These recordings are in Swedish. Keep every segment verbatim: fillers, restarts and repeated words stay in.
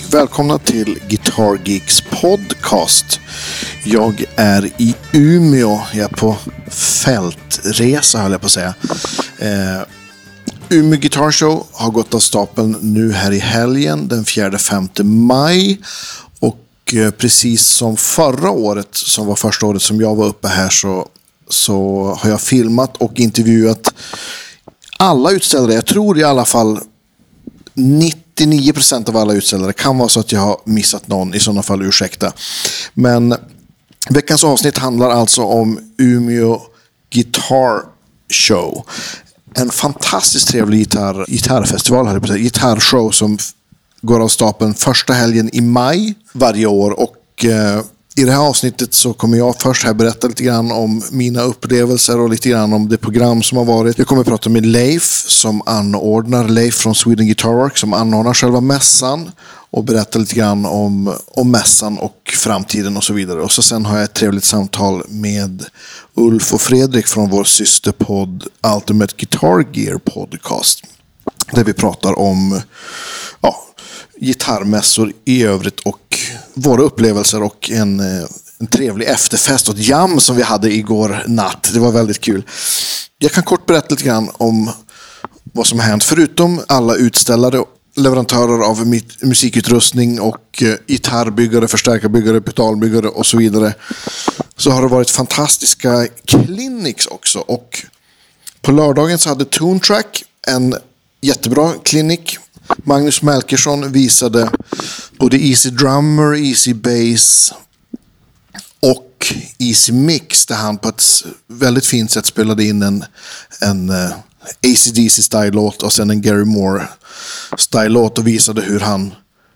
Välkomna till Guitar Geeks podcast. Jag är i Umeå. Jag är på fältresa, höll jag på att säga. Eh, Umeå Guitar Show har gått av stapeln nu här i helgen, den fjärde femte maj. Och eh, precis som förra året, som var första året som jag var uppe här, så, så har jag filmat och intervjuat alla utställare. Jag tror i alla fall nittionio procent av alla utställare. Kan vara så att jag har missat någon, i sådana fall ursäkta. Men veckans avsnitt handlar alltså om Umeå Guitar Show. En fantastiskt trevlig gitarr, gitarrfestival, här på säga, gitarrshow som går av stapeln första helgen i maj varje år. Och eh, i det här avsnittet så kommer jag först här berätta lite grann om mina upplevelser och lite grann om det program som har varit. Jag kommer att prata med Leif som anordnar, Leif från Sweden Guitar Works som anordnar själva mässan och berätta lite grann om, om mässan och framtiden och så vidare. Och så sen har jag ett trevligt samtal med Ulf och Fredrik från vår systerpodd Ultimate Guitar Gear podcast, där vi pratar om ja, gitarrmässor i övrigt och våra upplevelser och en, en trevlig efterfest och ett jam som vi hade igår natt. Det var väldigt kul. Jag kan kort berätta lite grann om vad som har hänt. Förutom alla utställare, leverantörer av musikutrustning och gitarrbyggare, förstärkarbyggare, pedalbyggare och så vidare, så har det varit fantastiska clinics också. Och på lördagen så hade Toontrack en jättebra klinik. Magnus Melkersson visade både Easy Drummer, Easy Bass och Easy Mix, där han på ett väldigt fint sätt spelade in en, en uh, A C D C-style-låt och sen en Gary Moore-style-låt och visade hur han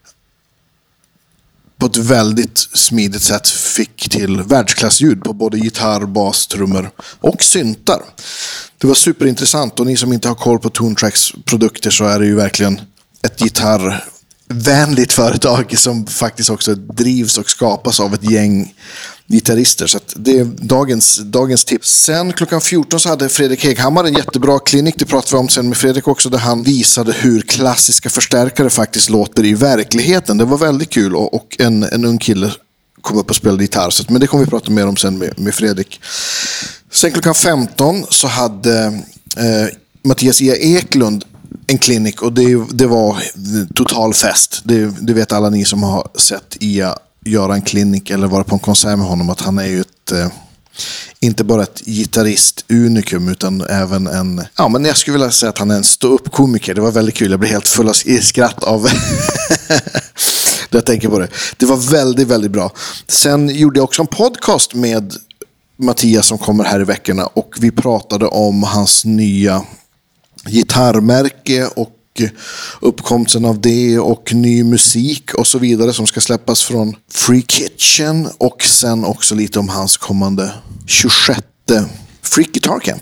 på ett väldigt smidigt sätt fick till världsklassljud på både gitarr, bas, trummor och syntar. Det var superintressant, och ni som inte har koll på Toontracks produkter så är det ju verkligen ett gitarrvänligt företag som faktiskt också drivs och skapas av ett gäng gitarrister. Så att det är dagens, dagens tips. Sen klockan fjorton så hade Fredrik Heghammar en jättebra klinik. Det pratade vi om sen med Fredrik också, där han visade hur klassiska förstärkare faktiskt låter i verkligheten. Det var väldigt kul, och, och en, en ung kille kom upp och spelade gitarr. Så att, men det kommer vi prata mer om sen med, med Fredrik. Sen klockan femton så hade eh, Mattias Ia Eklund en klinik, och det, det var total fest. Det, det vet alla ni som har sett Ia göra en klinik eller vara på en konsert med honom, att han är ju ett, eh, inte bara ett gitarrist-unikum utan även en, ja men jag skulle vilja säga att han är en stå-upp-komiker. Det var väldigt kul, jag blev helt full av skratt av det jag tänker på det. Det var väldigt, väldigt bra. Sen gjorde jag också en podcast med Mattias som kommer här i veckorna, och vi pratade om hans nya gitarrmärke och uppkomsten av det och ny musik och så vidare som ska släppas från Free Kitchen, och sen också lite om hans kommande tjugosjätte Freak Guitar Camp.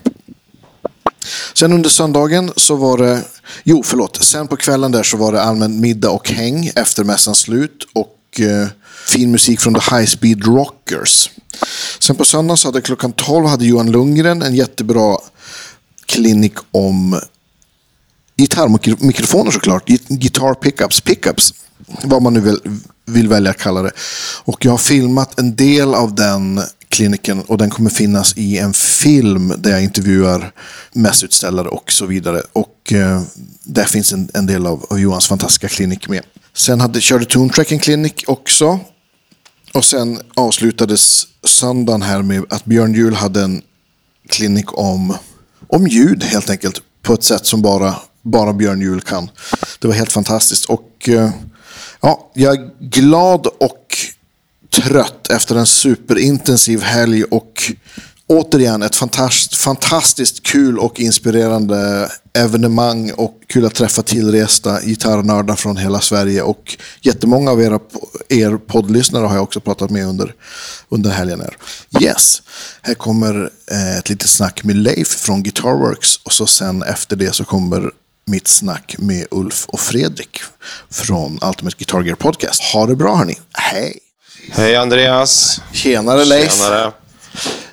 Sen under söndagen så var det, jo förlåt, sen på kvällen där så var det allmän middag och häng efter mässans slut och eh, fin musik från The High Speed Rockers. Sen på söndagen så hade klockan tolv hade Johan Lundgren en jättebra klinik om gitarrmikrofoner såklart, guitar pickups, pickups, vad man nu vill, vill välja att kalla det. Och jag har filmat en del av den kliniken, och den kommer finnas i en film där jag intervjuar mässutställare och så vidare. Och eh, där finns en, en del av, av Johans fantastiska klinik med. Sen hade, körde Toontrack en klinik också. Och sen avslutades söndagen här med att Björn Juhl hade en klinik om, om ljud helt enkelt, på ett sätt som bara Bara Björn Juhl kan. Det var helt fantastiskt. Och ja, jag är glad och trött efter en superintensiv helg. Och återigen ett fantastiskt, fantastiskt kul och inspirerande evenemang. Och kul att träffa tillresta gitarrnördar från hela Sverige. Och jättemånga av era, er poddlyssnare har jag också pratat med under, under helgen här. Yes, här kommer ett litet snack med Leif från Guitarworks. Och så sen efter det så kommer mitt snack med Ulf och Fredrik från Ultimate Guitar Gear podcast. Ha det bra hörni. Hej. Hej Andreas. Tjenare Leif. Tjenare.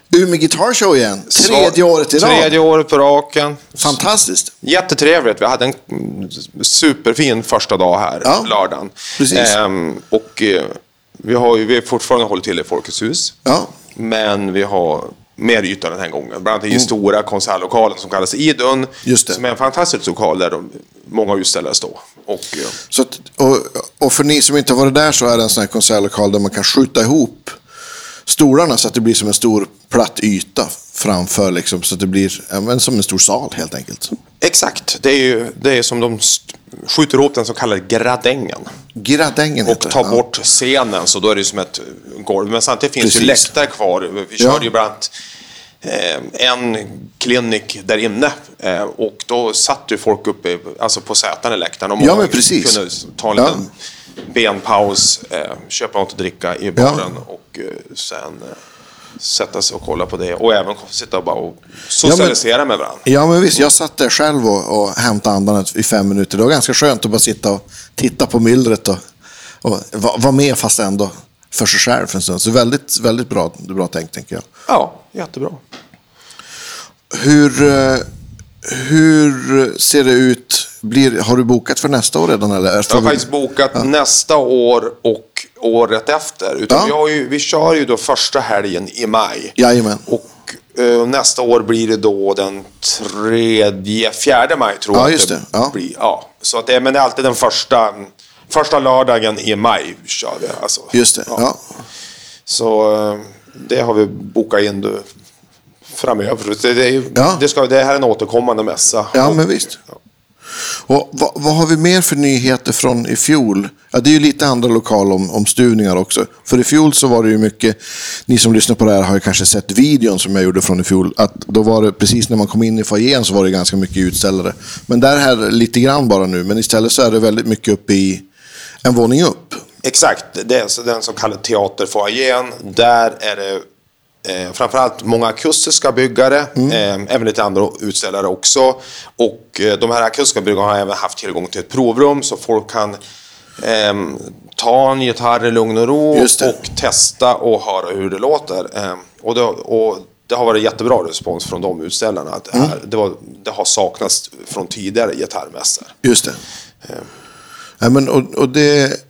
Umeå Guitar Show igen. Tredje så, året i rad. Tredje året på raken. Fantastiskt. Jättetrevligt. Vi hade en superfin första dag här, ja, lördagen. Precis. Ehm, och eh, vi har ju vi har fortfarande hållit till i Folkets hus. Ja. Men vi har mer yta den här gången. Bland annat i mm. stora konsertlokalen som kallas Idun. Just det. Som är en fantastisk lokal där de, många utställare står. Och, så att, och, och för ni som inte har varit där så är det en sån här konsertlokal där man kan skjuta ihop stolarna så att det blir som en stor platt yta framför liksom, så att det blir ja, som en stor sal helt enkelt. Exakt. Det är ju det är som de skjuter ihop den så kallade gradängen. Gradängen och tar ja. bort scenen så då är det som ett golv. Men samtidigt finns Precis. ju läktare kvar. Vi körde ja. ju bland annat eh, en klinik där inne eh, och då satt ju folk uppe alltså på sätan i läktaren och ja, men precis. kunde ta en liten ja. benpaus, eh, köpa något att dricka i baren ja. och eh, sen eh, sätta sig och kolla på det och även sitta och bara och socialisera ja, men, med varandra. Ja men visst, jag satt där själv och, och hämtade andan i fem minuter. Det var ganska skönt att bara sitta och titta på myllret och, och vara var med fast ändå för sig själv för en stund. Så väldigt, väldigt bra, bra tänkt tänker jag. Ja, jättebra. Hur, hur ser det ut? Blir, har du bokat för nästa år redan? Eller? Jag har faktiskt bokat ja. nästa år och året efter. Utan ja. vi, har ju, vi kör ju då första helgen i maj. Jajamän. Och uh, nästa år blir det då den tredje, fjärde maj tror jag. Ja, just det. det ja. blir. Ja. Så att det, men det är alltid den första, första lördagen i maj kör vi. Alltså. Just det, ja. ja. Så uh, det har vi bokat in då framöver. Det, det, är, ja. det, ska, det här är en återkommande mässa. Ja, och, men visst. Ja. Och vad, vad har vi mer för nyheter från i fjol? Ja, det är ju lite andra lokal om, omstuvningar också. För i fjol så var det ju mycket, ni som lyssnar på det här har ju kanske sett videon som jag gjorde från i fjol. Att då var det precis när man kom in i foajén så var det ganska mycket utställare. Men där här lite grann bara nu. Men istället så är det väldigt mycket uppe i en våning upp. Exakt, det är alltså den som kallas teaterfoajén. Där är det Eh, framförallt många akustiska byggare, mm. eh, även lite andra utställare också. Och eh, de här akustiska byggarna har även haft tillgång till ett provrum så folk kan eh, ta en gitarr i lugn och ro och testa och höra hur det låter. Eh, och, det, och det har varit jättebra respons från de utställarna. Att mm. det, var, det har saknats från tidigare gitarrmässor. Just det. Eh. Ja, men, och, och det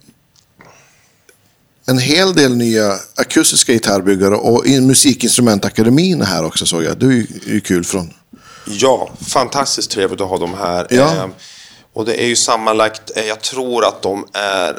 en hel del nya akustiska gitarrbyggare och musikinstrumentakademin här också såg jag. Det är ju, är ju kul från. Ja, fantastiskt trevligt att ha dem här. Ja. Eh, och det är ju sammanlagt, eh, jag tror att de är,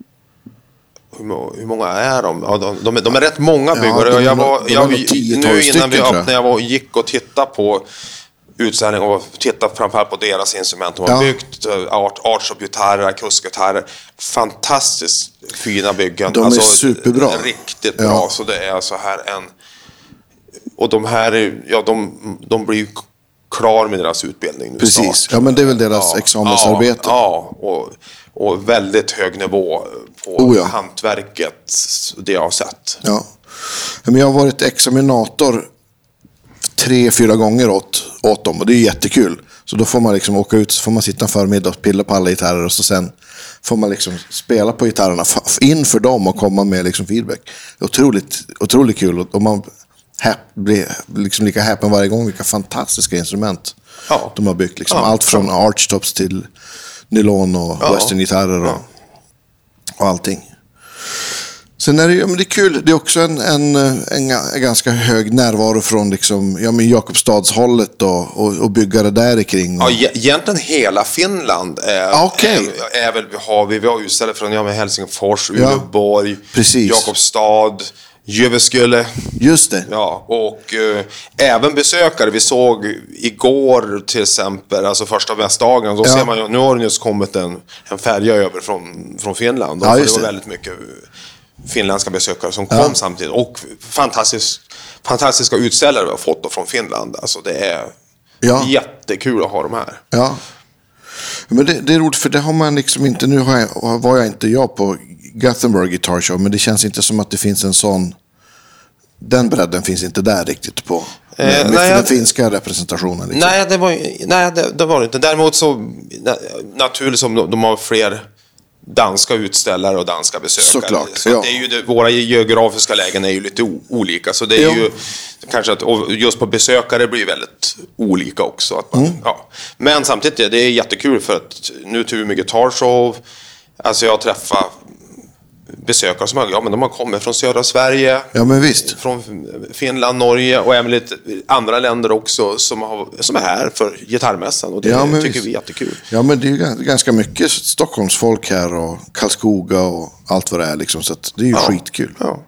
hur, hur många är de? Ja, de, de, är, de är rätt många byggare. Ja, jag var, de jag, tio, nu innan vi öppnade, jag. jag var, gick och tittade på utställning och titta framförallt på deras instrument. De har ja. byggt art, artshop-gitarrer, akustgitarrer. Fantastiskt fina byggen. De är alltså, superbra. Riktigt ja. bra. Så det är så här en... Och de här, ja, de, de blir ju klar med deras utbildning nu. Precis, snart. ja men det är väl deras ja. examensarbete. Ja, ja. Och, och väldigt hög nivå på oh, ja. hantverket, det jag har sett. Ja, men jag har varit examinator tre, fyra gånger åt, åt dem och det är jättekul. Så då får man liksom åka ut, så får man sitta en förmiddag och pilla på alla gitarrer och så sen får man liksom spela på gitarrerna inför dem och komma med liksom feedback. Det är otroligt, otroligt kul och man blir liksom lika häpen varje gång vilka fantastiska instrument ja. de har byggt. Liksom. Ja, allt från ja. archtops till nylon och ja. westerngitarrer och, ja. och allting. Sen är det, ja, men det är kul, det är också en, en, en, en ganska hög närvaro från liksom, ja, men Jakobstadshållet och, och, och byggare där kring. Och... Ja, egentligen hela Finland är, okay. är, är väl, har vi, vi har utställare från ja, Helsingfors, Uleåborg, ja, Jakobstad, Jyväskylä. Just det. Ja, och eh, även besökare. Vi såg igår till exempel, alltså första mässdagen, då ja. ser man ju, nu har det just kommit en, en färja över från, från Finland. Ja, det var väldigt mycket finländska besökare som kom ja. samtidigt. Och fantastisk, fantastiska utställare vi har fått då från Finland. Alltså det är ja. jättekul att ha dem här. Ja. Men det, det är roligt för det har man liksom inte, nu har jag, var jag inte jag på Gothenburg Guitar Show, men det känns inte som att det finns en sån, den bredden finns inte där riktigt på med, med nej, den jag, finska representationen. Liksom. Nej, det var, nej det, det var det inte. Däremot så naturligt som de, de har fler danska utställare och danska besökare. Såklart, så ja. det är ju det, våra geografiska lägen är ju lite o- olika. Så det är Ja. ju kanske att, och just på besökare blir väldigt olika också. Att man, Mm. ja. Men samtidigt, det, det är jättekul för att nu till Umeå Guitar Show, alltså jag träffar besökare som har, ja, men de har kommit från södra Sverige, Ja, men visst. från Finland, Norge och även lite andra länder också som, har, som är här för gitarrmässan. Och det Ja, men tycker visst. vi är jättekul. Ja, men det är ju gans- ganska mycket Stockholmsfolk här och Karlskoga och allt vad det är liksom. Så att det är ju skitkul. Ja.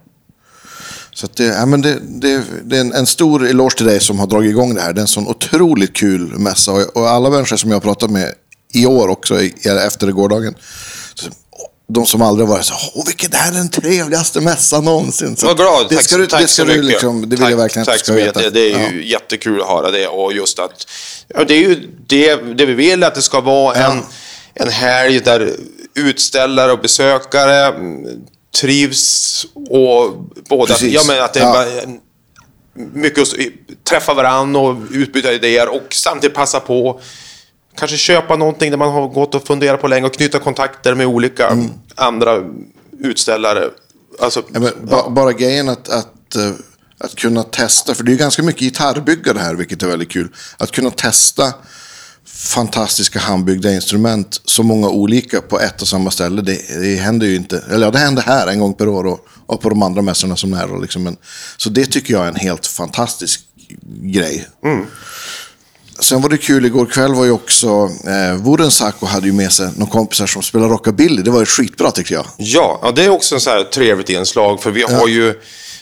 Så att det, ja, men det, det, det är en, en stor eloge till dig som har dragit igång det här. Det är en sån otroligt kul mässa. Och, och alla människor som jag har pratat med i år också, i- efter gårdagen, så, de som aldrig varit så, åh vilken det här är den trevligaste mässan någonsin. Så Vad glad, det tack, ska du, tack det ska så du mycket. liksom, det vill tack, jag verkligen tack att du så ska mycket. veta. Det, det är ju jättekul att höra det. Och just att, ja, det är ju det, det vi vill, att det ska vara Ja. en, en helg där utställare och besökare mm, trivs och båda, Precis. ja, men att det är Ja. bara, mycket att träffa varandra och utbyta idéer och samtidigt passa på kanske köpa någonting där man har gått och funderat på länge och knyta kontakter med olika Mm. andra utställare. Alltså, Ja, men ba, bara grejen att, att, eh, att kunna testa, för det är ju ganska mycket gitarrbyggare här, vilket är väldigt kul. Att kunna testa fantastiska handbyggda instrument, så många olika på ett och samma ställe, det, det händer ju inte. Eller ja, det händer här en gång per år och, och på de andra mässorna som är. Och liksom, men, så det tycker jag är en helt fantastisk grej. Mm. Sen var det kul, igår kväll var ju också, eh, Vorensako hade ju med sig några kompisar som spelar rockabilly. Det var ju skitbra tycker jag. Ja, ja, det är också en så här trevligt inslag, för vi har ju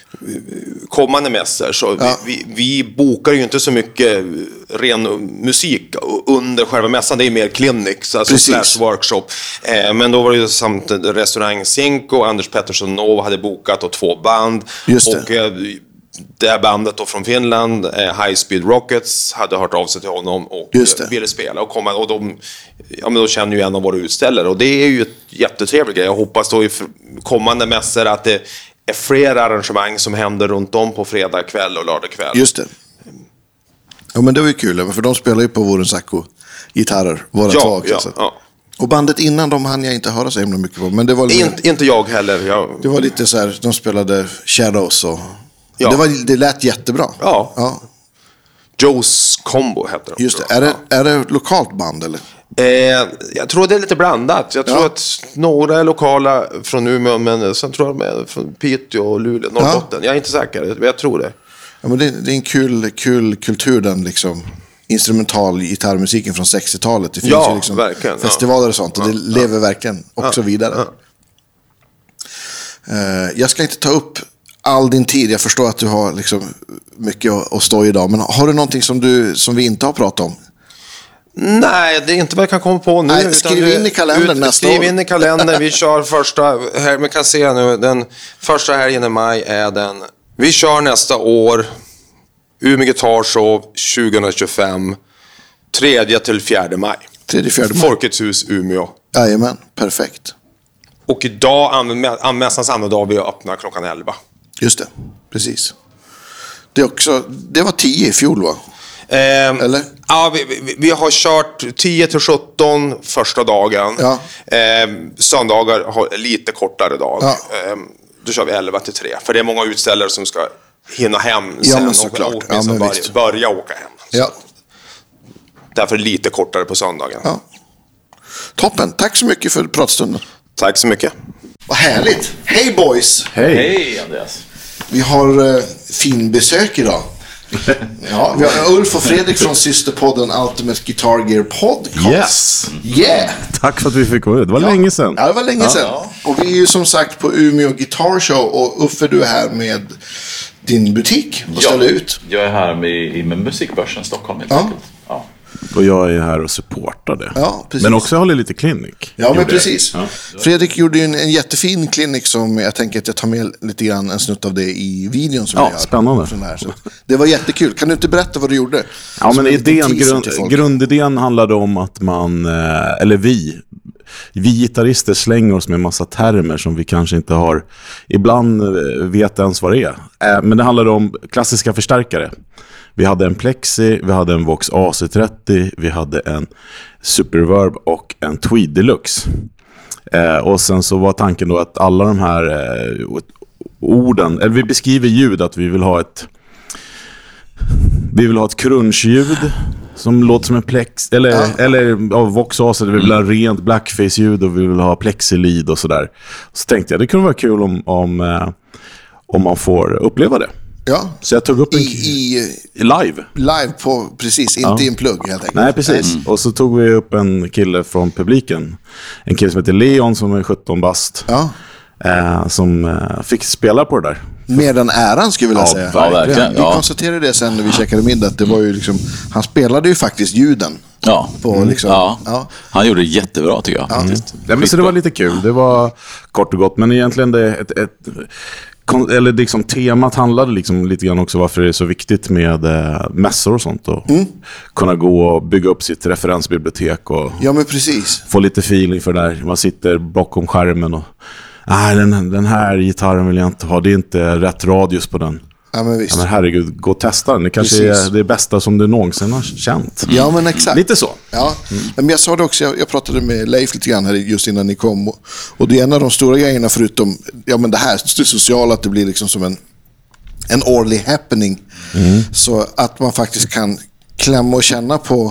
kommande mässor, så Ja. vi, vi, vi bokar ju inte så mycket ren musik under själva mässan, det är mer clinics, alltså Precis. slash workshop. Eh, men då var det ju samt restaurang Cinco, Anders Pettersson Nova hade bokat och två band. Just det. Och eh, det här bandet då från Finland, eh, High Speed Rockets, hade hört av sig till honom och Just det. eh, ville spela och komma. Och de, ja, men då känner ju en av våra utställare. Och det är ju ett jättetrevligt grej. Jag hoppas då i f- kommande mässor att det är fler arrangemang som händer runt om på fredag kväll och lördag kväll. Just det. Ja, men det var ju kul, för de spelar ju på Vorensako gitarrer, våra Ja, två också. ja, så. ja. Och bandet innan, de hann jag inte höra så himla mycket på. Men det var, lite, Inte, inte jag heller. Jag, det var lite så här, de spelade Shadows och... Ja. Det, var, det lät jättebra. Ja. Ja, Joe's Combo heter de. just det. Är det, är det ett lokalt band eller? Eh, jag tror det är lite blandat. Jag tror Ja. att några är lokala från Umeå, men sen tror jag de är från Piteå och Luleå, Norrbotten. Jag är inte säker, men jag tror det. Ja, men det, det är en kul, kul kultur, den liksom instrumental gitarrmusiken från sextiotalet. Det finns Ja, ju liksom verkligen, ja. festivaler och sånt, och det lever verkligen också vidare. ja. Eh, jag ska inte ta upp all din tid. Jag förstår att du har liksom mycket att, att stå i idag. Men har du någonting som, du, som vi inte har pratat om? Nej, det är inte vad jag kan komma på nu. Nej, utan skriv vi- in i kalendern ut, nästa Skriv år. in i kalendern. Vi kör första, här, man kan se nu, den första helgen i maj är den. Vi kör nästa år, Umeå Guitar Show tjugohundratjugofem, tredje till fjärde maj. Tredje, fjärde maj. Folkets hus, Umeå. Jajamän, perfekt. Och idag, anmässans andra dag, vi öppnar klockan elva. Just det, precis. Det, är också, det var tio i fjol va? Ehm, Eller? Ja, vi, vi, vi har kört tio till sjutton första dagen. Ja. Ehm, söndagar har lite kortare dag. Ja. Ehm, då kör vi elva till tre. För det är många utställare som ska hinna hem Ja, sen men och, såklart. och, och Ja, men börja, visst. börja åka hem. Ja. Därför är det lite kortare på söndagen. Ja. Toppen, tack så mycket för pratstunden. Tack så mycket. Vad härligt. Hej boys! Hej! Hej Andreas! Vi har uh, fin besök idag. Ja, vi har Ulf och Fredrik från systerpodden Ultimate Guitar Gear Podcast. Yes! Yeah! Tack för att vi fick komma ut. Det var Ja. länge sedan. Ja, det var länge sedan. Och vi är ju som sagt på Umeå Guitar Show. Och Uffe, du är här med din butik och ställer ut. Jag är här med, med Musikbörsen Stockholm helt Ja. enkelt. Ja. Och jag är här och supportar det. Ja, precis. Men också håller lite klinik. Ja, men Gjorde precis. jag. Fredrik gjorde ju en, en jättefin klinik som jag tänker att jag tar med lite grann en snutt av det i videon som Ja, jag gör. spännande. Sån här, så. Det var jättekul. Kan du inte berätta vad du gjorde? Ja, Som men en liten idén, teaser grund, till folk. grundidén handlade om att man, eh, eller vi, vi gitarrister slänger oss med massa termer som vi kanske inte har, ibland eh, vet ens vad det är. Eh, men det handlade om klassiska förstärkare. Vi hade en Plexi, vi hade en Vox A C trettio, vi hade en Superverb och en Tweed Deluxe. Eh, och sen så var tanken då att alla de här eh, orden, eller vi beskriver ljud att vi vill ha ett vi vill ha ett crunch-ljud som låter som en plex, eller, ja. eller av Vox A, så vi vill ha rent blackface-ljud och vi vill ha plexilid och sådär. Så tänkte jag, det kunde vara kul om, om, eh, om man får uppleva det. Ja. Så jag tog upp en I, i, live. Live på, precis, inte ja. i en plugg helt enkelt. Nej, precis. Mm. Och så tog vi upp en kille från publiken. En kille som heter Leon som är sjutton bast. Ja. Eh, som eh, fick spela på det där. Med den äran skulle jag vilja ja, säga. Ja, verkligen. Vi Ja. konstaterade det sen när vi käkade middag. Det var ju liksom, han spelade ju faktiskt ljuden. Ja. På liksom, ja. ja. Han gjorde det jättebra tycker jag. Ja. Mm. Ja, men så det var lite kul. Det var kort och gott. Men egentligen det ett, ett eller liksom temat handlade liksom lite grann också varför det är så viktigt med eh, mässor och sånt och mm. kunna gå och bygga upp sitt referensbibliotek och ja, men precis. få lite feeling för det där. Man sitter bakom skärmen och nej, den, den här gitarren vill jag inte ha. Det är inte rätt radius på den. Ja, men visst. Ja, men herregud, gå och testa den. Det kanske Precis. är det bästa som du någonsin har känt. Mm. Ja, men exakt. Lite så. Ja, mm. men jag sa det också, jag, jag pratade med Leif lite grann här just innan ni kom. Och, och det är en av de stora grejerna förutom, ja men det här, det sociala, att det blir liksom som en, en årlig happening. Mm. Så att man faktiskt kan klämma och känna på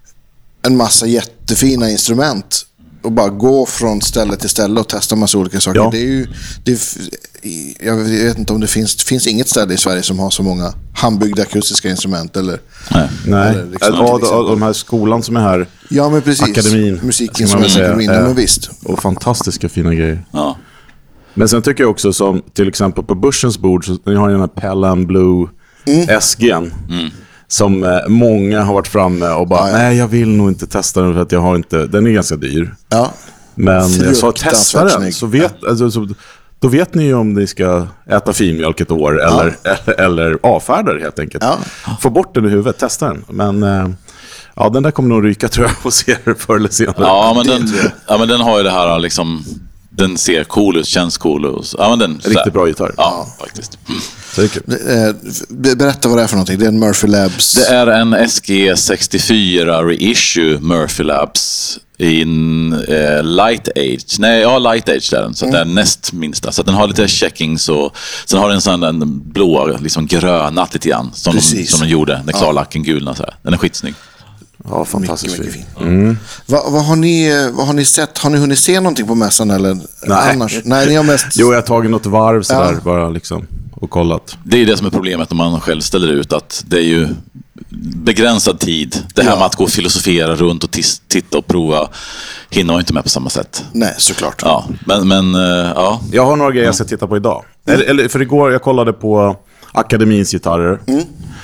en massa jättefina instrument. Och bara gå från ställe till ställe och testa massa olika saker. Ja. Det är ju, det är, jag vet inte om det finns, det finns inget ställe i Sverige som har så många handbyggda akustiska instrument. Eller, Nej, Nej. Eller liksom, ja, ja, de här skolan som är här. Ja, men precis. Akademin. Musiken som är akademin, ja, men visst. Och fantastiska fina grejer. Ja. Men sen tycker jag också som till exempel på Börsens bord så ni har ju den här Pelham Blue mm. S G:n. Mm. Som eh, många har varit framme och bara, ja, ja. nej jag vill nog inte testa den för att jag har inte, den är ganska dyr. Ja. Men jag sa testa den, så vet, ja. alltså, så, då vet ni ju om ni ska äta filmjölk ett år eller, ja. eller, eller avfärda det helt enkelt. Ja. Få bort den i huvudet, testa den. Men eh, ja, den där kommer nog ryka tror jag hos er förr eller senare. Ja, men den, ja, men den har ju det här liksom, den ser cool ut, känns cool ut. Ja, men den, riktigt bra gitarr. Ja, faktiskt. Mm. Berätta vad det är för någonting. Det är en Murphy Labs. Det är en S G sextiofyra reissue Murphy Labs in eh, Light Age. Nej, ja, Light Age där den. Så mm. det är näst minsta. Så den har lite checkings och sen har den en sån en blå, liksom grönat lite grann. Som, de, som de gjorde. Den klarlacken gulna så här. Den är skitsnygg. Ja, fantastiskt mycket, mycket fin. Mm. Vad, vad, har ni, vad har ni sett? Har ni hunnit se någonting på mässan eller Nej. annars? Nej, ni har mest... Jo, jag har tagit något varv sådär ja. bara liksom och kollat. Det är det som är problemet när man själv ställer ut att det är ju begränsad tid. Det här ja. med att gå och filosofera runt och tis, titta och prova hinner man inte med på samma sätt. Nej, såklart. Ja, men, men ja. Jag har några grejer jag ska titta på idag. Mm. Eller, för igår jag kollade på Akademins gitarrer. Mm.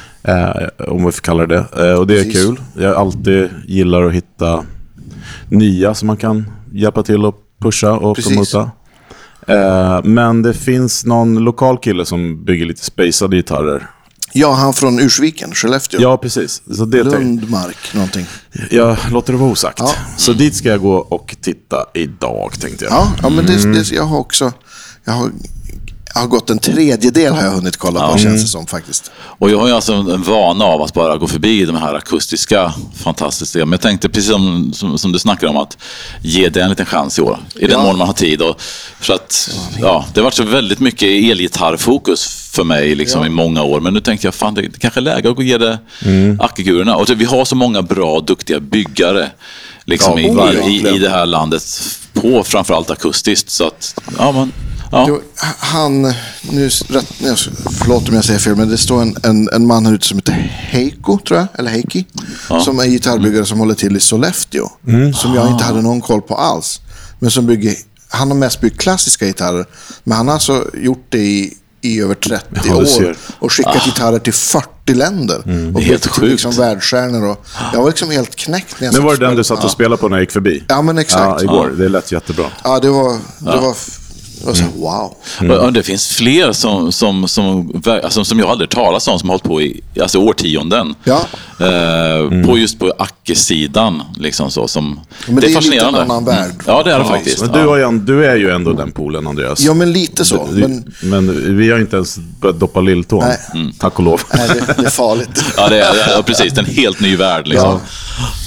Eh, om vi får kalla det. Eh, och det är Precis. kul. Jag alltid gillar att hitta nya som man kan hjälpa till att pusha och Precis. promota. Eh, men det finns någon lokal kille som bygger lite spacade gitarrer. Ja, han från Ursviken, Skellefteå. Ja, precis. Så det Lundmark, någonting. Jag låter det vara osagt. Ja. Så dit ska jag gå och titta idag, tänkte jag. Ja, ja men det, det, jag har också... Jag har, jag har gått en tredjedel har jag hunnit kolla på, ja. känns det som faktiskt. Och jag har ju alltså en vana av att bara gå förbi de här akustiska, fantastiska. Men jag tänkte, precis som, som, som du snackar om, att ge det en liten chans i år. I den ja. mån man har tid. Och för att, ja, det har varit så väldigt mycket elgitarrfokus för mig liksom, ja. i många år. Men nu tänkte jag, fan, det, det kanske är läge att gå och ge det mm. Akigurerna. Och vi har så många bra, duktiga byggare liksom, ja, i, i, i, i det här landet. På framförallt akustiskt. Så att, ja men... Ja. Du, han, nu, rätt, förlåt om jag säger fel, men det står en, en, en man här ute som heter Heiko, tror jag, eller Heikki, ja. som är gitarrbyggare mm. som håller till i Sollefteå, mm. som jag inte hade någon koll på alls, men som bygger, han har mest byggt klassiska gitarrer, men han har alltså gjort det i, i över trettio ja, år och skickat ah. gitarrer till fyrtio länder mm. och byggt till liksom världsstjärnor och jag var liksom helt knäckt när jag Men var det den du satt och spelade på när jag gick förbi? Ja, men exakt. Ja, igår, ja. det lät jättebra. Ja, det var, det ja. var Och så, wow. Mm. Och det finns fler som, som, som, alltså, som jag aldrig talat om som har hållit på i alltså, årtionden. Ja. Eh, mm. På just på Acke-sidan. Liksom så, som, men det, det är, är fascinerande. Lite en annan värld. Ja, det är det ja, faktiskt. Men du, har ju, du är ju ändå den poolen, Andreas. Ja, men lite så. Du, men... men vi har inte ens börjat doppa lilltån. Mm. Tack och lov. Nej, det, det är farligt. Ja, det är, ja, precis. Det är en helt ny värld. Liksom. Ja.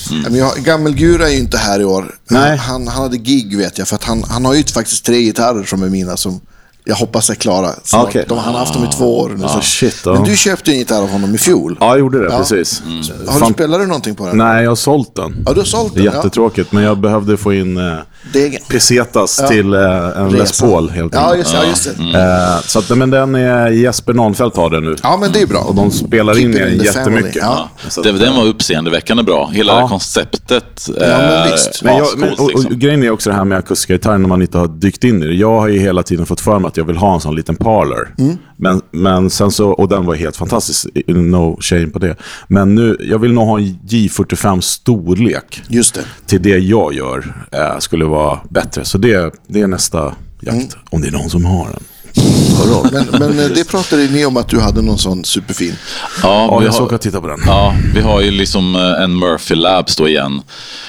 Mm. Men jag, Gammelgura är ju inte här i år. Nej. Han, han, han hade gig vet jag, för att han, han har ju faktiskt tre gitarrer som är mina som jag hoppas är klara snart. Okay. De, han har haft dem i två år nu. Ah, så. shit, ja. Men du köpte en gitarr av honom i fjol. Ja, jag gjorde det, Ja. precis. Mm. Har du spelat du någonting på den? Nej, jag har sålt den. Ja, du har sålt Det är den, jättetråkigt, men jag behövde få in eh, Degen. pesetas Ja. till eh, en Les Resa. Paul helt Ja, enkelt. just, ja, just det. Eh, så att, men den är Jesper Nahnfeldt har den nu. Ja, men det är bra. Och de spelar in Keep it den in the jättemycket. family. Ja. Så att, Det, den var uppseendeväckande bra. Hela Ja. det konceptet men är visst. Men jag, men, ascoolt, och, och, liksom. grejen är också det här med akustiska gitarrer när man inte har dykt in i det. Jag har ju hela tiden fått för mig att jag vill ha en sån liten parlor. Mm. Men, men sen så, och den var helt fantastisk, no shame på det. Men nu, jag vill nog ha en J fyrtiofem storlek. Just det. Till det jag gör eh, skulle vara bättre. Så det, det är nästa jakt, Mm. om det är någon som har den. Men, men eh, det pratade ni om att du hade någon sån superfin. Ja, vi jag har- såg att titta på den. Ja, vi har ju liksom eh, en Murphy Labs då igen.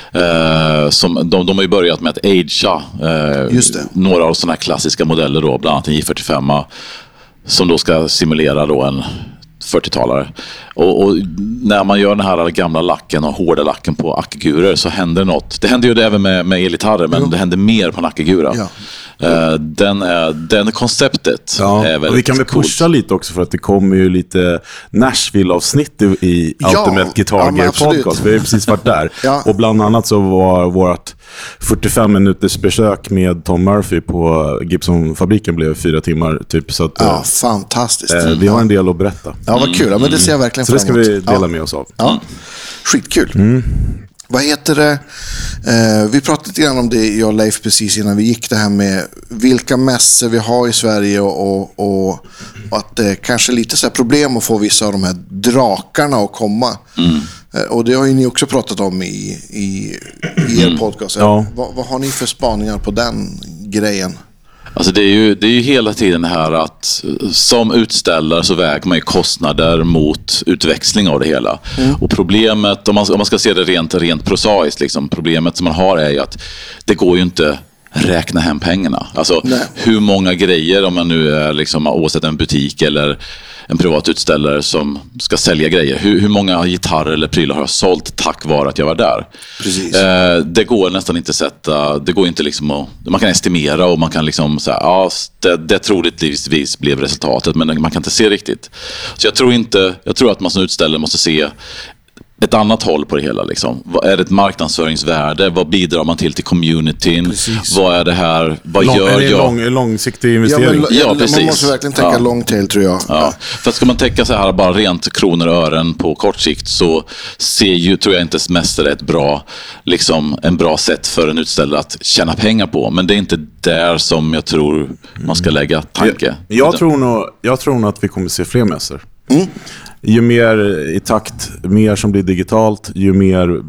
Eh, som, de, de har ju börjat med att agea eh, Just det. några av sådana här klassiska modeller då, bland annat en J fyrtiofem som då ska simulera då en fyrtiotalare. Och, och när man gör den här gamla lacken och hårda lacken på Akigura så händer något. Det händer ju det även med, med elgitarrer, men Jo. det händer mer på en Akigura. Ja. Eh, den, är, den konceptet Ja, är väldigt och vi kan väl coolt. pusha lite också för att det kommer ju lite Nashville-avsnitt i, i Ja, Ultimate Guitar ja, men Gear absolut. Podcast. Vi har ju precis varit där. Ja. Och bland annat så var vårt fyrtiofem minuters besök med Tom Murphy på Gibson-fabriken blev fyra timmar typ. Så att, Ja, fantastiskt. eh, vi har en del att berätta. Ja, vad kul. Ja, men det ser jag verkligen Så det fram ska emot. vi dela Ja. med oss av. Ja, skitkul. Mm. Vad heter det? Eh, vi pratade lite grann om det, jag och Leif, precis innan vi gick. Det här med vilka mässor vi har i Sverige och, och, och, och att det kanske är lite så här problem att få vissa av de här drakarna att komma. Mm. Eh, och det har ju ni också pratat om i, i, i er podcast. Ja. Vad, vad har ni för spaningar på den grejen? Alltså det är ju, det är ju hela tiden det här att som utställare så väger man ju kostnader mot utväxling av det hela. Mm. Och problemet, om man, om man ska se det rent, rent prosaiskt, liksom, problemet som man har är ju att det går ju inte räkna hem pengarna. Alltså Nej. hur många grejer, om man nu är liksom, oavsett en butik eller en privat utställare som ska sälja grejer. Hur, hur många gitarrer eller prylar har jag sålt tack vare att jag var där? Precis. Eh, det går nästan inte sätta, det går inte liksom att, man kan estimera och man kan liksom säga, ja, det, det troligtvis blev resultatet, men man kan inte se riktigt. Så jag tror inte, jag tror att man som utställare måste se ett annat håll på det hela. Liksom. Vad är det ett marknadsföringsvärde? Vad bidrar man till till communityn? Precis. Vad är det här? Vad Lång, gör är det en jag? lång, långsiktig Ja, investering? men, Ja, man precis. måste verkligen tänka Ja. long tail, tror jag. Ja. För att ska man täcka så här bara rent kronor och ören på kort sikt så ser ju, tror jag inte mästare är ett bra, liksom, en bra sätt för en utställare att tjäna pengar på. Men det är inte där som jag tror man ska lägga tanke. Jag, jag, tror nog, jag tror nog att vi kommer se fler mässor. Mm. Ju mer i takt, mer som blir digitalt, ju mer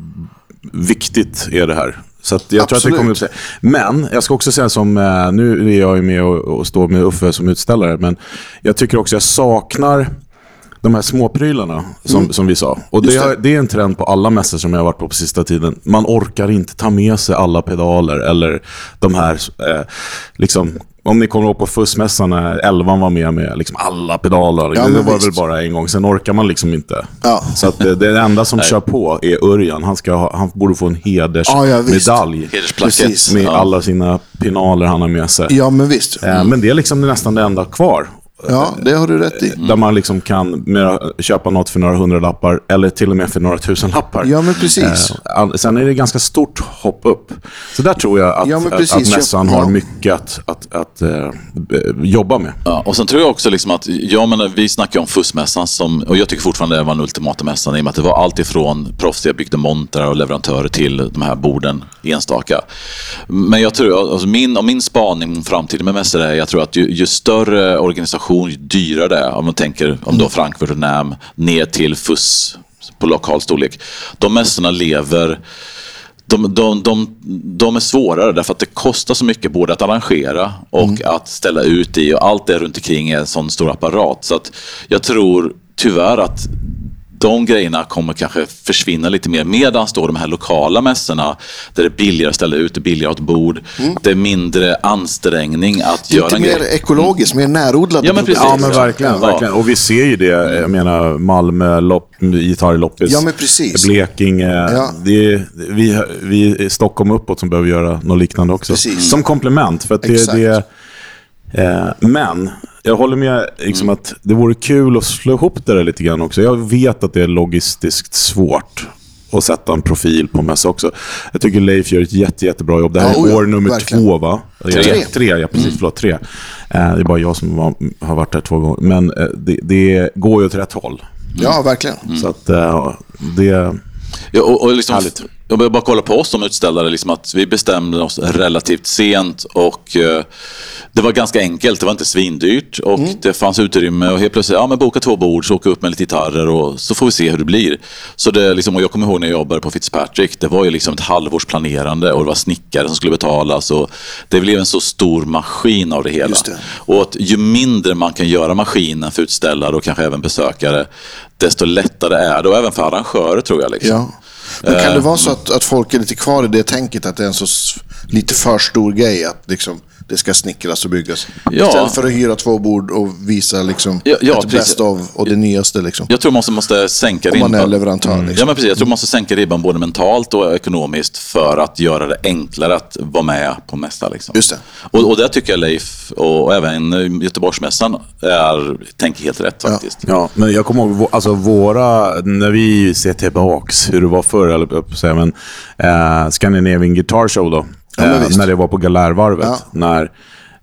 viktigt är det här. Så att jag tror att det kommer att se. Men jag ska också säga som, nu är jag ju med och, och står med Uffe som utställare, men jag tycker också jag saknar de här småprylarna som, mm. som vi sa. Och det, det. det är en trend på alla mässor som jag har varit på på sista tiden. Man orkar inte ta med sig alla pedaler eller de här eh, liksom, om ni kommer ihåg på fussmässan när elvan var med med liksom alla pedaler. Ja, det var visst. Väl bara en gång. Sen orkar man liksom inte. Ja. Så att det, det enda som kör på är Örjan. Han, ska ha, han borde få en hedersmedalj. Ja, hedersplakett. Med ja. alla sina pinaler han har med sig. Ja, men visst. Mm. Men det är liksom nästan det enda kvar. Ja, det har du rätt i. Där man liksom kan med, köpa något för några hundra lappar eller till och med för några tusen lappar. Ja, men precis. Eh, sen är det ganska stort hopp upp. Så där tror jag att, ja, att, att mässan Köp, har ja. mycket att, att, att uh, jobba med. Ja, och sen tror jag också liksom att, jag menar, vi snackar om fussmässan som, och jag tycker fortfarande det var den ultimata mässan i och med att det var allt ifrån proffsiga byggda montrar och leverantörer till de här borden enstaka. Men jag tror, alltså min, och min spaning om framtiden med mässor är, jag tror att ju, ju större organisation, ju dyrare det är, om man tänker om då Frankfurt och Nam ner till fuss på lokal storlek. De mässorna lever, de, de, de, de är svårare därför att det kostar så mycket både att arrangera och mm. att ställa ut i, och allt det runt omkring är en sån stor apparat. Så att jag tror tyvärr att de grejerna kommer kanske försvinna lite mer, medan då de här lokala mässorna där det är billigare att ställa ut, det är billigare åt bord, mm. det är mindre ansträngning att göra en grej. Lite mer ekologiskt, mm. mer närodlat. Ja men precis. Ja men verkligen, ja. verkligen. Och vi ser ju det, jag menar Malmö, lopp, gitarrloppis, ja, men precis. Blekinge, ja. det är, vi, vi är Stockholm uppåt som behöver göra något liknande också. Precis. Som komplement, för att det, det eh, men jag håller med liksom, mm. att det vore kul att slå ihop det där lite grann också. Jag vet att det är logistiskt svårt att sätta en profil på mässa också. Jag tycker Leif gör ett jätte, jättebra jobb. Det här ja, är år nummer verkligen. två, va? Tre. Tre, tre ja, precis. Mm. Förlåt, tre. Eh, det är bara jag som var, har varit där två gånger. Men eh, det, det går ju åt rätt håll. Mm. Ja, verkligen. Mm. Så att eh, det... Ja, och, och liksom, jag vill bara kolla på oss som utställare, liksom att vi bestämde oss relativt sent och eh, det var ganska enkelt, det var inte svindyrt och mm. det fanns utrymme och helt plötsligt, ja men boka två bord, så åka upp med lite gitarrer och så får vi se hur det blir. Så det liksom, och jag kommer ihåg när jag jobbade på Fitzpatrick, det var ju liksom ett halvårs planerande och det var snickare som skulle betalas och det blev en så stor maskin av det hela. Det. Och att ju mindre man kan göra maskinen för utställare och kanske även besökare, desto lättare är det, och även för arrangörer tror jag liksom. Ja. Men kan det vara så att, att folk är lite kvar i det tänket att det är en så lite för stor grej att liksom det ska snickras och byggas? Ja. Istället för att hyra två bord och visa liksom ja, ja, ett bäst av och det nyaste liksom. Jag tror man måste, måste sänka ribban. Om man är leverantör liksom. Ja men precis, jag tror man måste sänka ribban både mentalt och ekonomiskt för att göra det enklare att vara med på mässa liksom. Just det. Och, och där tycker jag Leif och även Göteborgsmässan är, tänker helt rätt faktiskt. Ja, ja men jag kommer ihåg alltså våra, när vi ser tillbaks hur det var förr, eller upp säga, men eh, Scandinavian Guitar Show då. Ja, eh, när det var på Galärvarvet, ja. när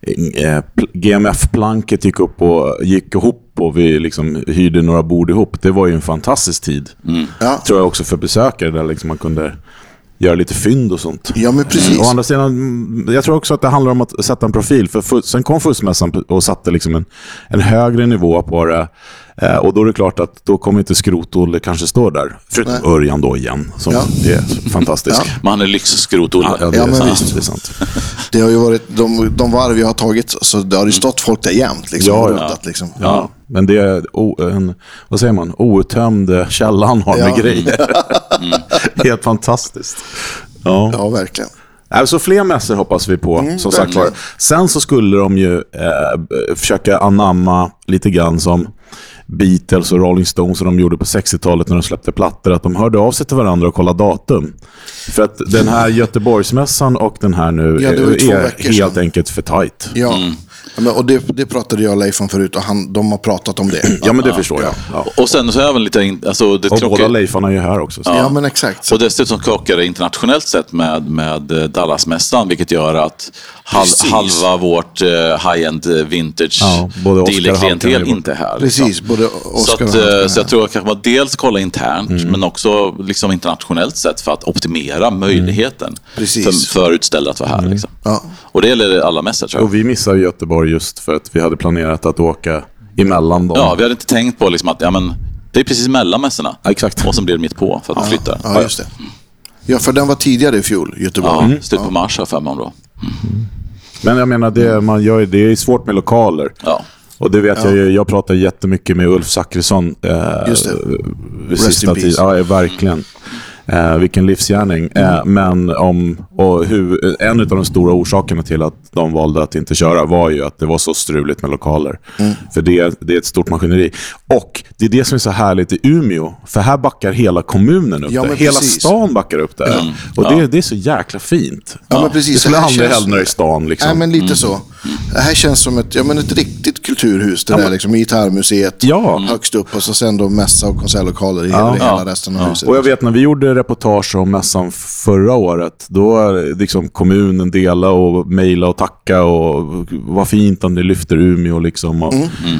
eh, G M F-planket gick upp och gick ihop och vi liksom hyrde några bord ihop. Det var ju en fantastisk tid. Mm. Ja. Tror jag också för besökare där liksom man kunde göra lite fynd och sånt. Ja, men precis. Å andra sidan, jag tror också att det handlar om att sätta en profil. För sen kom Fussmässan och satte liksom en, en högre nivå på det. Eh, och då är det klart att då kommer inte Skrot-Olle kanske stå där. Förutom Nej. Örjan då igen. Som ja. är fantastisk. Ja. Men han är lyx-Skrot-Olle. Ja, det, ja, är men sant. visst. Det är sant. Det har ju varit, de, de varv jag har tagit, så det har ju stått folk där jämt. Liksom, ja, rundat, ja. Liksom. ja. ja. Men det är o, en, vad säger man, outtömd källan har med ja. grejer. mm. Helt fantastiskt. Ja, ja verkligen. Alltså fler mässor hoppas vi på, mm, som sagt var. Sen så skulle de ju eh, försöka anamma lite grann som Beatles och Rolling Stones som de gjorde på sextiotalet när de släppte plattor, att de hörde av sig till varandra och kollade datum. För att den här Göteborgsmässan och den här nu ja, är, är helt sedan. enkelt för tajt. Ja. Mm. Ja, men, och det, det pratade jag och Leif om förut och han, de har pratat om det. Ja, men det ja, förstår jag. Ja. Och sen så är väl lite in, alltså det och krockar, båda Leifarna är ju här också. Så. Ja. ja, men exakt. Så. Och dessutom krockar det internationellt sett med, med Dallasmässan, vilket gör att halv, halva vårt uh, high-end vintage ja, dealer-klientel inte är här. Precis, liksom. både Oscar så, att, uh, så jag tror att kanske man dels kolla internt, mm. men också liksom internationellt sett för att optimera möjligheten mm. för, för utställare att vara här. Mm. Liksom. Ja. Och det gäller alla mässor, tror jag. Och vi missar Göteborg just för att vi hade planerat att åka emellan dem. Ja, vi hade inte tänkt på liksom att ja, men, det är precis mellan mässorna. Ja, exakt. Och så blir det mitt på för att ja, man flyttar. Ja, just det. Ja, för den var tidigare i fjol, Göteborg. Ja, mm. slut på mars har fem om då. Mm. Men jag menar, det, man gör, det är svårt med lokaler. Ja. Och det vet ja. jag, jag pratar jättemycket med Ulf Zachrisson. Eh, just det. Rest in peace. Ja, verkligen. Eh, vilken livsgärning. Mm. Eh, men om, och hur, en av de stora orsakerna till att de valde att inte köra var ju att det var så struligt med lokaler. Mm. För det, det är ett stort maskineri. Och det är det som är så härligt i Umeå. För här backar hela kommunen upp ja, där. Hela precis. stan backar upp där. Mm. Och ja. det, det är så jäkla fint. Ja, ja. Men precis. Det skulle aldrig hellre i stan. Liksom. Nej, men lite mm. så. Det här känns som ett, ja, men ett riktigt kulturhus. Det ja, där liksom, gitarrmuseet ja. högst upp. Och så sen då mässa och konsertlokaler i ja. hela, ja. hela resten av ja. huset. Och jag vet när vi gjorde reportage om mässan förra året, då liksom kommunen dela och mejla och tacka och vad fint om det lyfter Umeå liksom. Och, mm. Mm.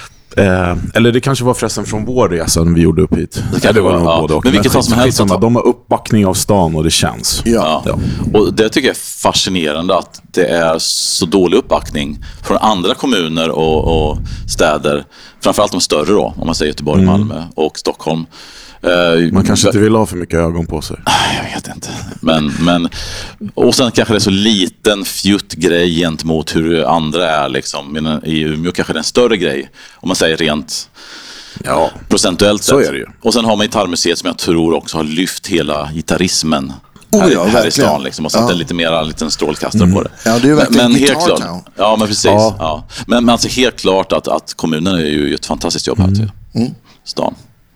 Eh, eller det kanske var förresten från vår resa när vi gjorde upp hit. Det, ja, det var nog ja. både och. Men vilket som helst, de har uppbackning av stan och det känns. Ja. Ja. Och det tycker jag är fascinerande att det är så dålig uppbackning från andra kommuner och, och städer, framförallt de större då, om man säger Göteborg, mm. Malmö och Stockholm. Man kanske inte vill ha för mycket ögon på sig. Jag vet inte. Men, men, och sen kanske det är så liten fjutt grej gentemot hur andra är. Liksom. I Umeå kanske det är en större grej. Om man säger rent Ja, procentuellt så sett. är det ju. Och sen har man Gitarrmuseet som jag tror också har lyft hela gitarrismen Oh, här, ja, här i verkligen. stan liksom, och satt Ja. en lite mer liten strålkastare Mm. på det. Ja, det är ju verkligen men, men Guitar helt klart, Town. ja, men precis. Ja. Ja. Men, men alltså helt klart att, att kommunen är ju ett fantastiskt jobb här till stan.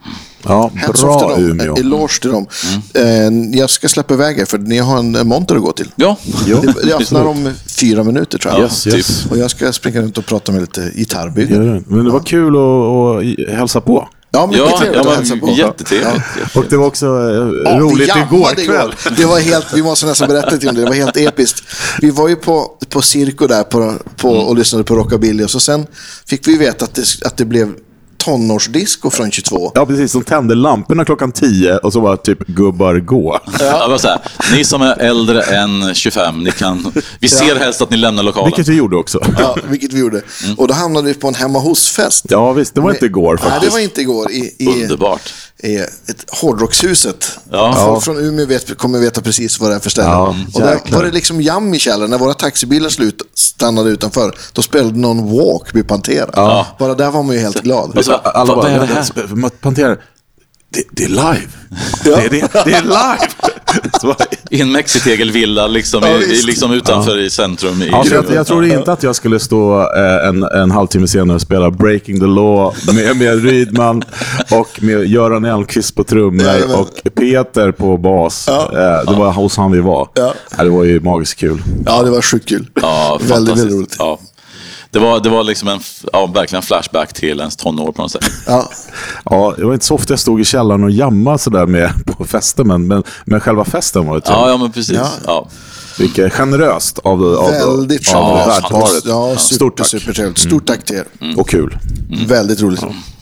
Ja, Hats bra off till dem. Umeå. Eloge till dem. Eh, jag ska släppa iväg er för ni har en monter att gå till. Ja, Ja. Det, det öppnar om fyra minuter tror jag. Yes, yes. Och jag ska springa runt och prata med lite gitarrbyggen. Gör det. Men det var kul att, att hälsa på. Ja, mycket ja, trevligt ja att hälsa på. men, jättetrevligt. Och det var också eh, Ja, roligt vi igår jammade kväll. Det var helt, vi måste nästan berätta till om det. Det var helt episkt. Vi var ju på, på Cirko där på, på, och lyssnade på rockabilly. Och så sen fick vi veta att det, att det blev tonårsdisco från tjugotvå. Ja, precis. De tände lamporna klockan tio och så var typ gubbar gå. Ja, vad så här, ni som är äldre än tjugofem, ni kan, vi ser helst att ni lämnar lokalen. Vilket vi gjorde också. Ja, vilket vi gjorde. Och då hamnade vi på en hemma hos-fest. Ja, visst. Det var inte igår faktiskt. Nej, det var inte igår. I, i, Underbart. i ett hårdrockshuset. Ja. Folk från Umeå vet, kommer veta precis vad det är för ställe. Ja, och där jäklar. var det liksom jam i källaren. När våra taxibilar slut stannade utanför, då spelade någon Walk med Pantera. Ja. Bara där var man ju helt glad. Och så, Alla vad, vad är det bara, här? Pantera, det, det är live. Det, är- det, det är live. Så bara- I en mexitegelvilla liksom, Ja, i, i, visst. liksom utanför i centrum. I, Ja, för jag, jag tror inte att jag skulle stå eh, en, en halvtimme senare och spela Breaking the Law med, med Rydman och med Göran Elmqvist på trummor Jajamän. och Peter på bas. Ja. Eh, det var hos han vi var. Ja. Ja, det var ju magiskt kul. Ja, det var sjukt kul. Ja, väldigt, fantastiskt. väldigt roligt. Ja. Det var, det var liksom en, f- ja, verkligen en flashback till ens tonår på något sätt. Ja. Ja, det var inte så ofta jag stod i källaren och jammade sådär med på festen, men, men, men själva festen var det Ja, ja men precis. Ja. Ja. Vilket generöst av, av, Väldigt av generöst. värdparet. Ja, Stort super, tack. supertrevligt. Stort tack till er. Och kul. Väldigt roligt.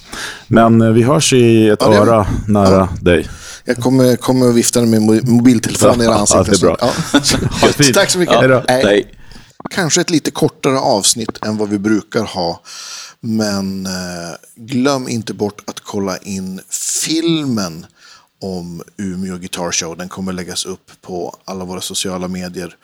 Men eh, vi hörs i ett Ja, det gör vi. öra nära dig. Jag kommer, kommer att vifta med mo- mobiltelefonen i era Ja, ansikten. det är bra. Ja. Fint. Tack så mycket. Ja, Hej då. Hej. nej. Kanske ett lite kortare avsnitt än vad vi brukar ha. Men eh, glöm inte bort att kolla in filmen om Umeå Guitar Show. Den kommer läggas upp på alla våra sociala medier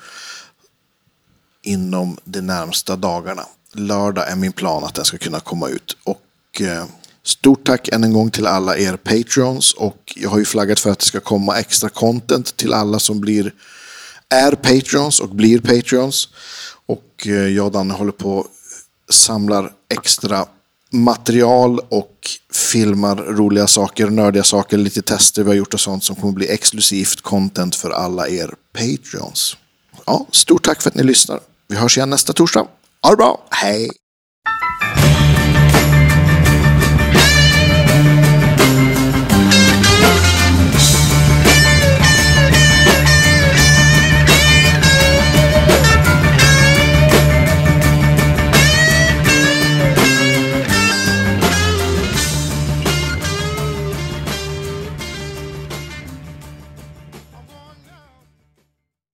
inom de närmsta dagarna. Lördag är min plan att den ska kunna komma ut. Och eh, stort tack än en gång till alla er Patreons. Och jag har ju flaggat för att det ska komma extra content till alla som blir är Patreons och blir Patreons. Och eh, jag och Danne håller på samlar extra material och filmar roliga saker, nördiga saker, lite tester vi har gjort och sånt som kommer bli exklusivt content för alla er Patreons. Ja, stort tack för att ni lyssnar. Vi hörs igen nästa torsdag. Ha det bra, hej!